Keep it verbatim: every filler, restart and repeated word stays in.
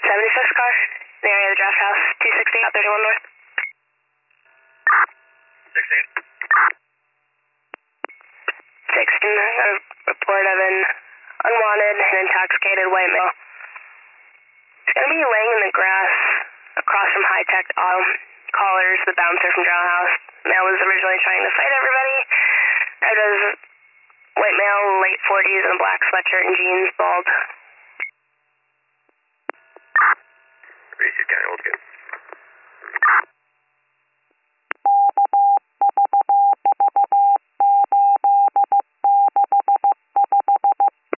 seventy-six car, in the area of the draft house, two sixty, out thirty-one north. sixteen. sixteen, a report of an unwanted and intoxicated white male. He's going to be laying in the grass across from High Tech Auto. Callers, the bouncer from Drow House. Male was originally trying to fight everybody. There was white male, late forties, in a black sweatshirt and jeans, bald. Repeat, County, hold good.